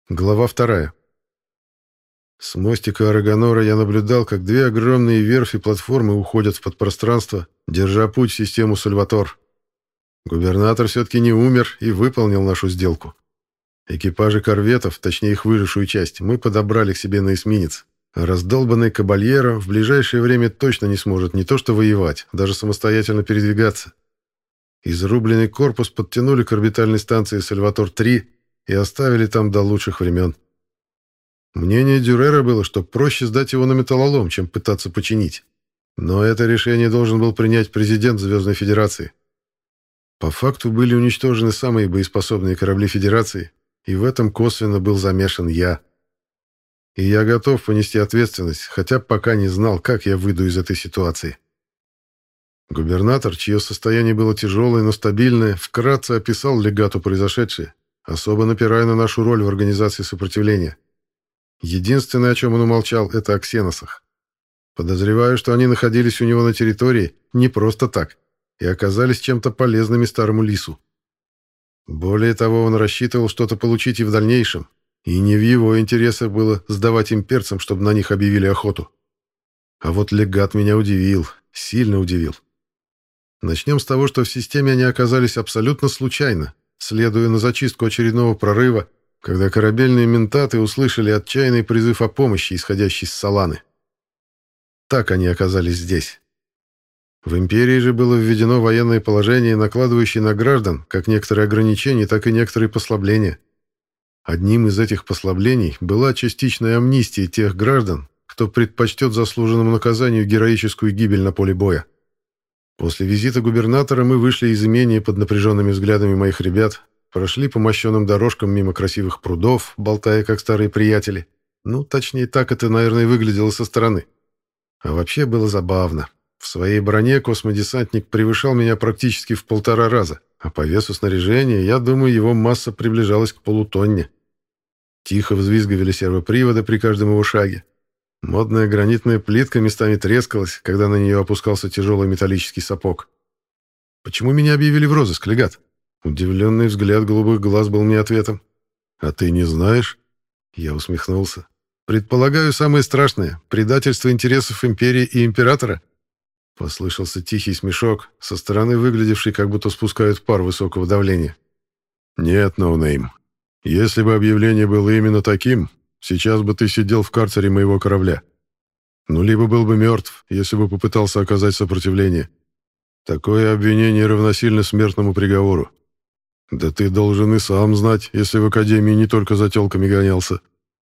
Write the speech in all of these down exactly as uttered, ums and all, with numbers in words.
Глава вторая. С мостика Арагонора я наблюдал, как две огромные верфи-платформы уходят в подпространство, держа путь в систему Сальватор. Губернатор все-таки не умер и выполнил нашу сделку. Экипажи корветов, точнее их выжившую часть, мы подобрали к себе на эсминец. А раздолбанный Кабальеро в ближайшее время точно не сможет не то что воевать, даже самостоятельно передвигаться. Изрубленный корпус подтянули к орбитальной станции Сальватор-три и оставили там до лучших времен. Мнение Дюрера было, что проще сдать его на металлолом, чем пытаться починить. Но это решение должен был принять президент Звездной Федерации. По факту были уничтожены самые боеспособные корабли Федерации, и в этом косвенно был замешан я. И я готов понести ответственность, хотя пока не знал, как я выйду из этой ситуации. Губернатор, чье состояние было тяжелое, но стабильное, вкратце описал легату произошедшее, особо напирая на нашу роль в организации сопротивления. Единственное, о чем он умолчал, это о ксеносах. Подозреваю, что они находились у него на территории не просто так и оказались чем-то полезными старому лису. Более того, он рассчитывал что-то получить и в дальнейшем, и не в его интересах было сдавать имперцам, чтобы на них объявили охоту. А вот легат меня удивил, сильно удивил. Начнем с того, что в системе они оказались абсолютно случайно, следуя на зачистку очередного прорыва, когда корабельные ментаты услышали отчаянный призыв о помощи, исходящий с Соланы. Так они оказались здесь. В империи же было введено военное положение, накладывающее на граждан как некоторые ограничения, так и некоторые послабления. Одним из этих послаблений была частичная амнистия тех граждан, кто предпочтет заслуженному наказанию героическую гибель на поле боя. После визита губернатора мы вышли из имения под напряженными взглядами моих ребят, прошли по мощенным дорожкам мимо красивых прудов, болтая как старые приятели. Ну, точнее, так это, наверное, выглядело со стороны. А вообще было забавно. В своей броне космодесантник превышал меня практически в полтора раза, а по весу снаряжения, я думаю, его масса приближалась к полутонне. Тихо взвизгивали сервоприводы при каждом его шаге. Модная гранитная плитка местами трескалась, когда на нее опускался тяжелый металлический сапог. «Почему меня объявили в розыск, легат?» Удивленный взгляд голубых глаз был мне ответом. «А ты не знаешь?» Я усмехнулся. «Предполагаю, самое страшное — предательство интересов империи и императора?» Послышался тихий смешок, со стороны выглядевший, как будто спускают пар высокого давления. «Нет, ноунейм. Если бы объявление было именно таким, сейчас бы ты сидел в карцере моего корабля. Ну, либо был бы мертв, если бы попытался оказать сопротивление. Такое обвинение равносильно смертному приговору. Да ты должен и сам знать, если в Академии не только за тёлками гонялся».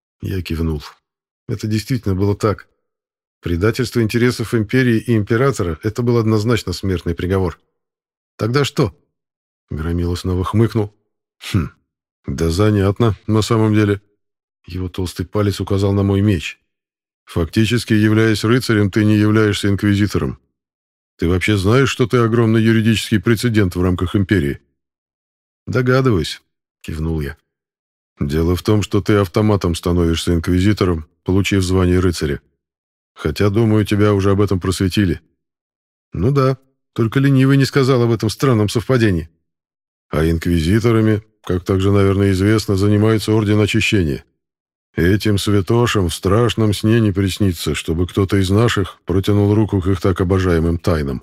Я кивнул. Это действительно было так. Предательство интересов империи и императора — это был однозначно смертный приговор. «Тогда что?» Громила снова хмыкнул. «Хм, да занятно, на самом деле». Его толстый палец указал на мой меч. «Фактически, являясь рыцарем, ты не являешься инквизитором. Ты вообще знаешь, что ты огромный юридический прецедент в рамках империи?» «Догадываюсь», — кивнул я. «Дело в том, что ты автоматом становишься инквизитором, получив звание рыцаря. Хотя, думаю, тебя уже об этом просветили». «Ну да, только ленивый не сказал об этом странном совпадении». «А инквизиторами, как также, наверное, известно, занимается Орден Очищения. Этим святошам в страшном сне не приснится, чтобы кто-то из наших протянул руку к их так обожаемым тайнам».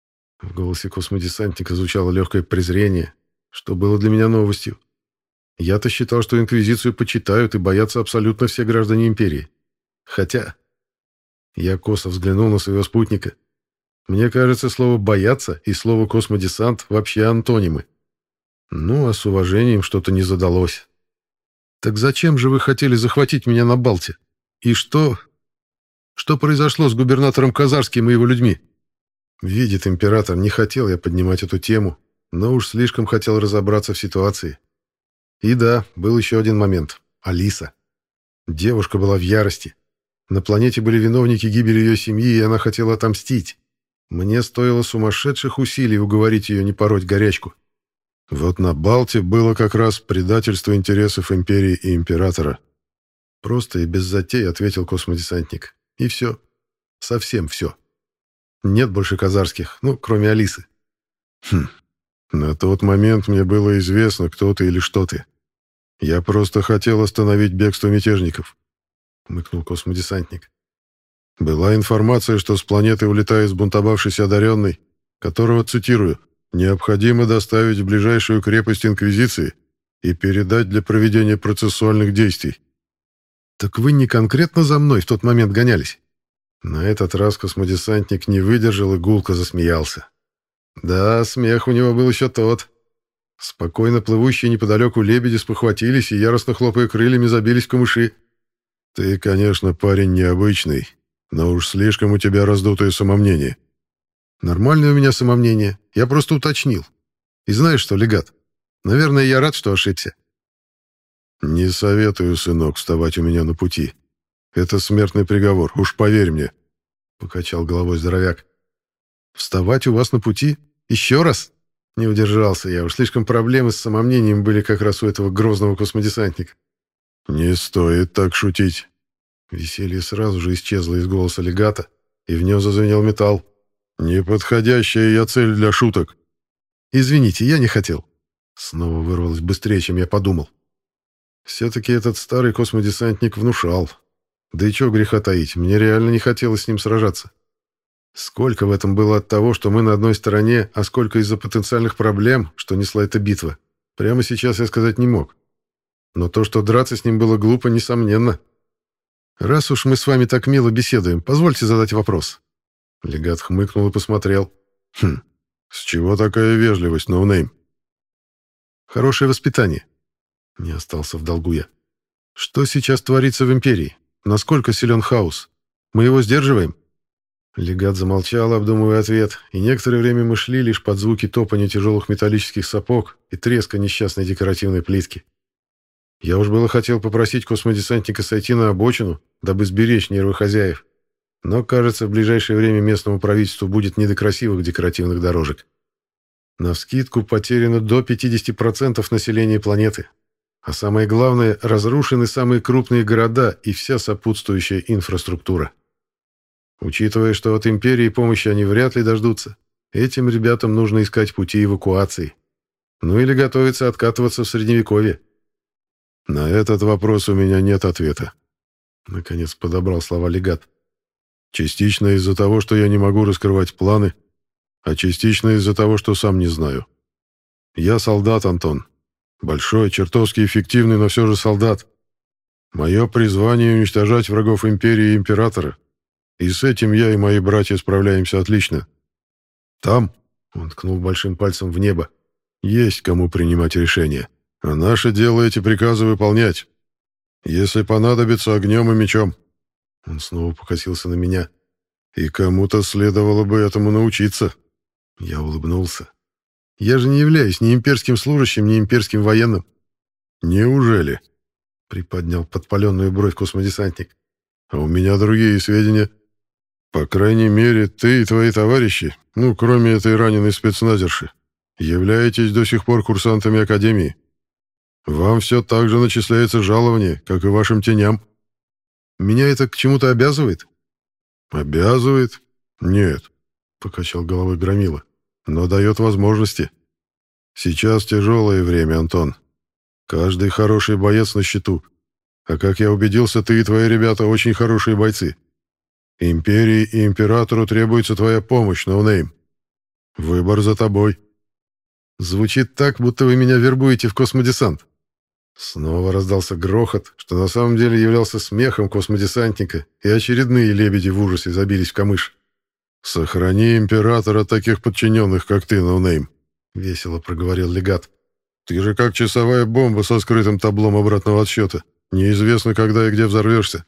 В голосе космодесантника звучало легкое презрение, что было для меня новостью. Я-то считал, что инквизицию почитают и боятся абсолютно все граждане империи. Хотя... Я косо взглянул на своего спутника. Мне кажется, слово «бояться» и слово «космодесант» вообще антонимы. Ну, а с уважением что-то не задалось. «Так зачем же вы хотели захватить меня на Балте? И что... Что произошло с губернатором Казарским и его людьми?» Видит император, не хотел я поднимать эту тему, но уж слишком хотел разобраться в ситуации. И да, был еще один момент. Алиса. Девушка была в ярости. На планете были виновники гибели ее семьи, и она хотела отомстить. Мне стоило сумасшедших усилий уговорить ее не пороть горячку. Вот на Балте было как раз предательство интересов империи и императора. Просто и без затей ответил космодесантник. И все. Совсем все. Нет больше казарских, ну, кроме Алисы. Хм. На тот момент мне было известно, кто ты или что ты. Я просто хотел остановить бегство мятежников, хмыкнул космодесантник. Была информация, что с планеты улетает сбунтовавшийся одаренный, которого, цитирую, необходимо доставить в ближайшую крепость Инквизиции и передать для проведения процессуальных действий. Так вы не конкретно за мной в тот момент гонялись? На этот раз космодесантник не выдержал и гулко засмеялся. Да, смех у него был еще тот. Спокойно плывущие неподалеку лебеди спохватились и, яростно хлопая крыльями, забились в камыши. Ты, конечно, парень необычный, но уж слишком у тебя раздутое самомнение. Нормальное у меня самомнение, я просто уточнил. И знаешь что, легат, наверное, я рад, что ошибся. Не советую, сынок, вставать у меня на пути. Это смертный приговор, уж поверь мне, — покачал головой здоровяк. Вставать у вас на пути? Еще раз? Не удержался я, уж слишком проблемы с самомнением были как раз у этого грозного космодесантника. Не стоит так шутить. Веселье сразу же исчезло из голоса легата, и в нем зазвенел металл. Неподходящая я цель для шуток. Извините, я не хотел. Снова вырвалось быстрее, чем я подумал. Все-таки этот старый космодесантник внушал. Да и чего греха таить, мне реально не хотелось с ним сражаться. Сколько в этом было от того, что мы на одной стороне, а сколько из-за потенциальных проблем, что несла эта битва, прямо сейчас я сказать не мог. Но то, что драться с ним было глупо, несомненно. Раз уж мы с вами так мило беседуем, позвольте задать вопрос. Легат хмыкнул и посмотрел. Хм, с чего такая вежливость, ноунейм? Хорошее воспитание. Не остался в долгу я. Что сейчас творится в Империи? Насколько силен хаос? Мы его сдерживаем? Легат замолчал, обдумывая ответ, и некоторое время мы шли лишь под звуки топания тяжелых металлических сапог и треска несчастной декоративной плитки. Я уж было хотел попросить космодесантника сойти на обочину, дабы сберечь нервы хозяев, но, кажется, в ближайшее время местному правительству будет не до красивых декоративных дорожек. Навскидку потеряно до пятидесяти процентов населения планеты, а самое главное, разрушены самые крупные города и вся сопутствующая инфраструктура. Учитывая, что от Империи помощи они вряд ли дождутся, этим ребятам нужно искать пути эвакуации. Ну или готовиться откатываться в Средневековье. На этот вопрос у меня нет ответа. Наконец подобрал слова легат. Частично из-за того, что я не могу раскрывать планы, а частично из-за того, что сам не знаю. Я солдат, Антон. Большой, чертовски эффективный, но все же солдат. Мое призвание — уничтожать врагов Империи и Императора. И с этим я и мои братья справляемся отлично. Там, — он ткнул большим пальцем в небо, — есть кому принимать решения. А наше дело эти приказы выполнять. Если понадобится, огнем и мечом. Он снова покосился на меня. И кому-то следовало бы этому научиться. Я улыбнулся. Я же не являюсь ни имперским служащим, ни имперским военным. Неужели? Приподнял подпаленную бровь космодесантник. А у меня другие сведения. По крайней мере, ты и твои товарищи, ну, кроме этой раненой спецназерши, являетесь до сих пор курсантами Академии. Вам все так же начисляется жалование, как и вашим теням. Меня это к чему-то обязывает? Обязывает? Нет, покачал головой Громила, но дает возможности. Сейчас тяжелое время, Антон. Каждый хороший боец на счету. А как я убедился, ты и твои ребята очень хорошие бойцы. Империи и императору требуется твоя помощь, ноунейм. Выбор за тобой. Звучит так, будто вы меня вербуете в космодесант. Снова раздался грохот, что на самом деле являлся смехом космодесантника, и очередные лебеди в ужасе забились в камыш. «Сохрани императора таких подчиненных, как ты, ноунейм», — весело проговорил легат. «Ты же как часовая бомба со скрытым таблом обратного отсчета. Неизвестно, когда и где взорвешься.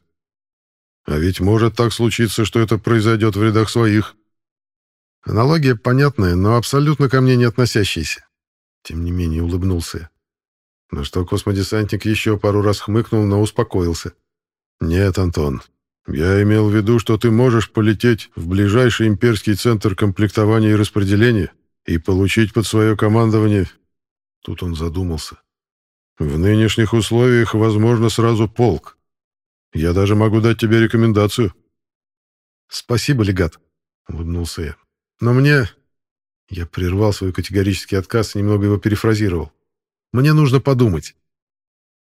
А ведь может так случиться, что это произойдет в рядах своих». Аналогия понятная, но абсолютно ко мне не относящаяся. Тем не менее улыбнулся я. На что космодесантник еще пару раз хмыкнул, но успокоился. «Нет, Антон, я имел в виду, что ты можешь полететь в ближайший имперский центр комплектования и распределения и получить под свое командование...» Тут он задумался. «В нынешних условиях, возможно, сразу полк. Я даже могу дать тебе рекомендацию». «Спасибо, легат», — улыбнулся я. «Но мне...» Я прервал свой категорический отказ и немного его перефразировал. «Мне нужно подумать».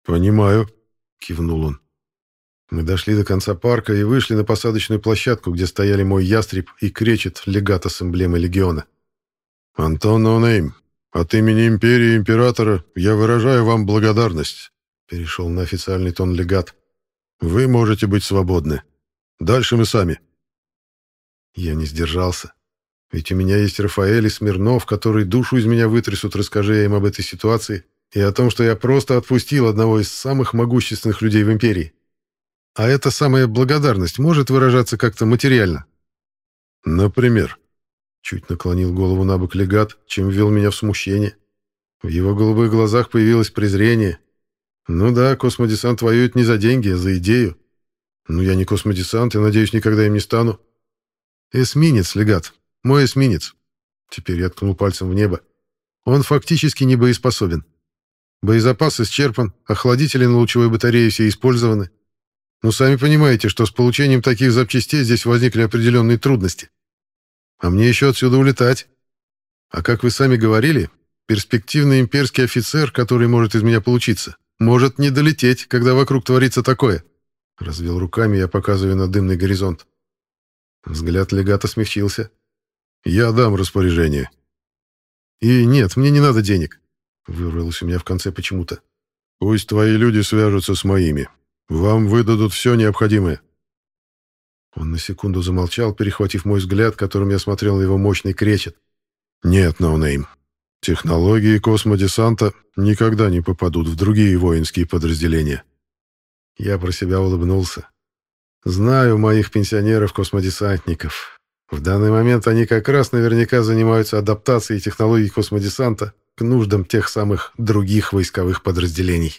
«Понимаю», — кивнул он. Мы дошли до конца парка и вышли на посадочную площадку, где стояли мой ястреб и кречет легата с эмблемой легиона. «Антон Ноунейм, от имени Империи Императора я выражаю вам благодарность», — перешел на официальный тон легат. «Вы можете быть свободны. Дальше мы сами». Я не сдержался. Ведь у меня есть Рафаэль и Смирнов, которые душу из меня вытрясут, расскажи я им об этой ситуации и о том, что я просто отпустил одного из самых могущественных людей в Империи. А эта самая благодарность может выражаться как-то материально. Например, чуть наклонил голову набок легат, чем ввел меня в смущение. В его голубых глазах появилось презрение. Ну да, космодесант воюет не за деньги, а за идею. Но я не космодесант и, надеюсь, никогда им не стану. Эсминец, легат. Мой эсминец. Теперь я ткнул пальцем в небо. Он фактически не боеспособен. Боезапас исчерпан, охладители на лучевой батарее все использованы. Ну, сами понимаете, что с получением таких запчастей здесь возникли определенные трудности. А мне еще отсюда улетать. А как вы сами говорили, перспективный имперский офицер, который может из меня получиться, может не долететь, когда вокруг творится такое. Развел руками, я показываю на дымный горизонт. Взгляд легата смягчился. «Я дам распоряжение». «И нет, мне не надо денег», — вырвалось у меня в конце почему-то. «Пусть твои люди свяжутся с моими. Вам выдадут все необходимое». Он на секунду замолчал, перехватив мой взгляд, которым я смотрел на его мощный кречет. «Нет, Ноунейм. Технологии космодесанта никогда не попадут в другие воинские подразделения». Я про себя улыбнулся. Знаю моих пенсионеров-космодесантников. В данный момент они как раз наверняка занимаются адаптацией технологий космодесанта к нуждам тех самых других войсковых подразделений.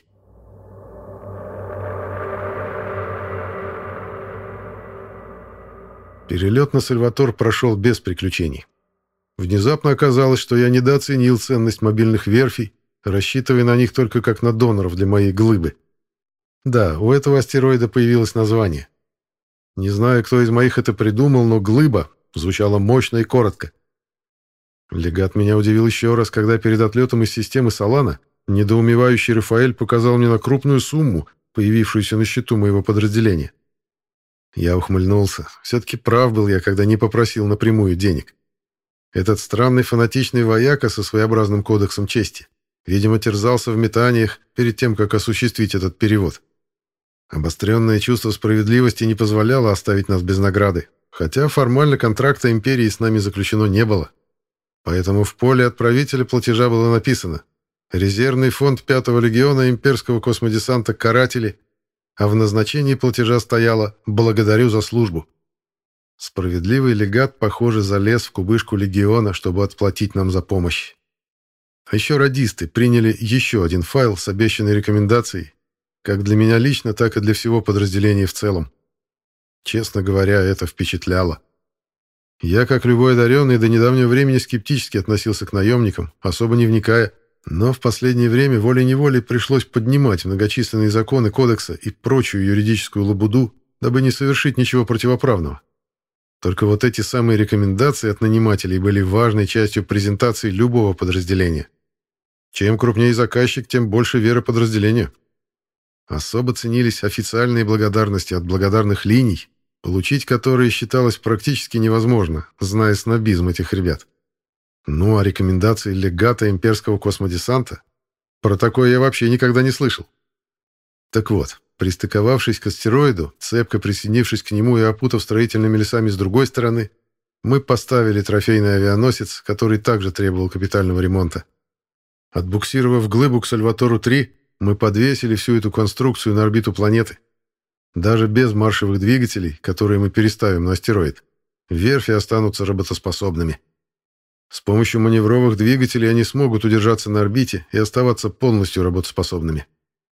Перелет на Сальватор прошел без приключений. Внезапно оказалось, что я недооценил ценность мобильных верфей, рассчитывая на них только как на доноров для моей глыбы. Да, у этого астероида появилось название. Не знаю, кто из моих это придумал, но глыба звучала мощно и коротко. Легат меня удивил еще раз, когда перед отлетом из системы Солана недоумевающий Рафаэль показал мне на крупную сумму, появившуюся на счету моего подразделения. Я ухмыльнулся. Все-таки прав был я, когда не попросил напрямую денег. Этот странный фанатичный вояка со своеобразным кодексом чести, видимо, терзался в метаниях перед тем, как осуществить этот перевод. Обостренное чувство справедливости не позволяло оставить нас без награды, хотя формально контракта империи с нами заключено не было. Поэтому в поле отправителя платежа было написано «Резервный фонд пятого легиона имперского космодесанта «Каратели», а в назначении платежа стояло «Благодарю за службу». Справедливый легат, похоже, залез в кубышку легиона, чтобы отплатить нам за помощь. А еще радисты приняли еще один файл с обещанной рекомендацией, как для меня лично, так и для всего подразделения в целом. Честно говоря, это впечатляло. Я, как любой одаренный, до недавнего времени скептически относился к наемникам, особо не вникая, но в последнее время волей-неволей пришлось поднимать многочисленные законы кодекса и прочую юридическую лабуду, дабы не совершить ничего противоправного. Только вот эти самые рекомендации от нанимателей были важной частью презентации любого подразделения. Чем крупнее заказчик, тем больше веры подразделению. Особо ценились официальные благодарности от благодарных линий, получить которые считалось практически невозможно, зная снобизм этих ребят. Ну а рекомендации легата имперского космодесанта? Про такое я вообще никогда не слышал. Так вот, пристыковавшись к астероиду, цепко присоединившись к нему и опутав строительными лесами с другой стороны, мы поставили трофейный авианосец, который также требовал капитального ремонта. Отбуксировав глыбу к Сальватору-три, мы подвесили всю эту конструкцию на орбиту планеты. Даже без маршевых двигателей, которые мы переставим на астероид, верфи останутся работоспособными. С помощью маневровых двигателей они смогут удержаться на орбите и оставаться полностью работоспособными.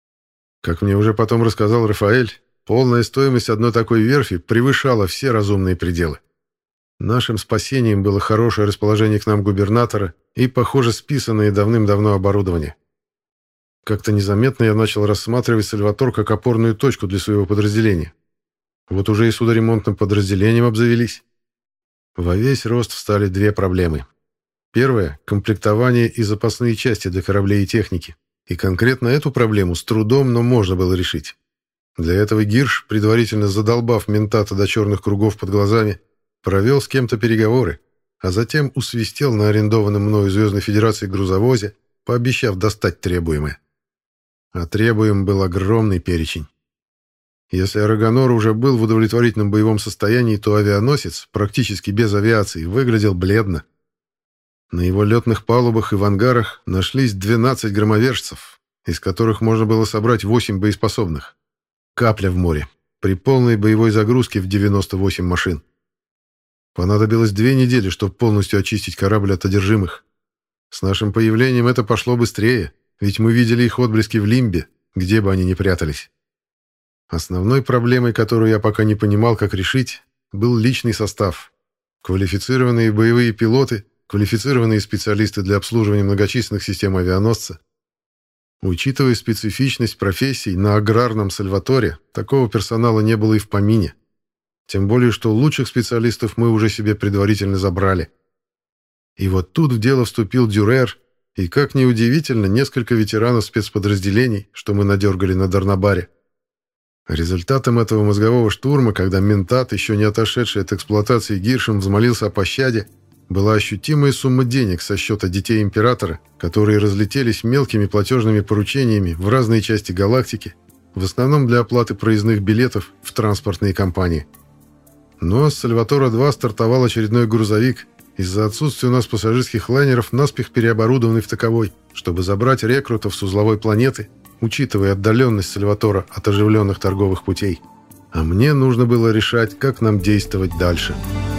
Как мне уже потом рассказал Рафаэль, полная стоимость одной такой верфи превышала все разумные пределы. Нашим спасением было хорошее расположение к нам губернатора и, похоже, списанное давным-давно оборудование. Как-то незаметно я начал рассматривать Сальватор как опорную точку для своего подразделения. Вот уже и судоремонтным подразделением обзавелись. Во весь рост встали две проблемы. Первая — комплектование и запасные части для кораблей и техники. И конкретно эту проблему с трудом, но можно было решить. Для этого Гирш, предварительно задолбав ментата до черных кругов под глазами, провел с кем-то переговоры, а затем усвистел на арендованном мною Звездной Федерации грузовозе, пообещав достать требуемое. А требуем был огромный перечень. Если Арагонор уже был в удовлетворительном боевом состоянии, то авианосец, практически без авиации, выглядел бледно. На его летных палубах и в ангарах нашлись двенадцать громовержцев, из которых можно было собрать восемь боеспособных. Капля в море, при полной боевой загрузке в девяносто восемь машин. Понадобилось две недели, чтобы полностью очистить корабль от одержимых. С нашим появлением это пошло быстрее, ведь мы видели их отблески в Лимбе, где бы они ни прятались. Основной проблемой, которую я пока не понимал, как решить, был личный состав. Квалифицированные боевые пилоты, квалифицированные специалисты для обслуживания многочисленных систем авианосца. Учитывая специфичность профессий, на аграрном Сальваторе такого персонала не было и в помине. Тем более, что лучших специалистов мы уже себе предварительно забрали. И вот тут в дело вступил Дюрер, и, как ни удивительно, несколько ветеранов спецподразделений, что мы надергали на Дарнабаре. Результатом этого мозгового штурма, когда ментат, еще не отошедший от эксплуатации Гиршем, взмолился о пощаде, была ощутимая сумма денег со счета детей Императора, которые разлетелись мелкими платежными поручениями в разные части галактики, в основном для оплаты проездных билетов в транспортные компании. Но с Сальватора-два стартовал очередной грузовик, из-за отсутствия у нас пассажирских лайнеров, наспех переоборудованный в таковой, чтобы забрать рекрутов с узловой планеты, учитывая отдаленность Сальватора от оживленных торговых путей. А мне нужно было решать, как нам действовать дальше.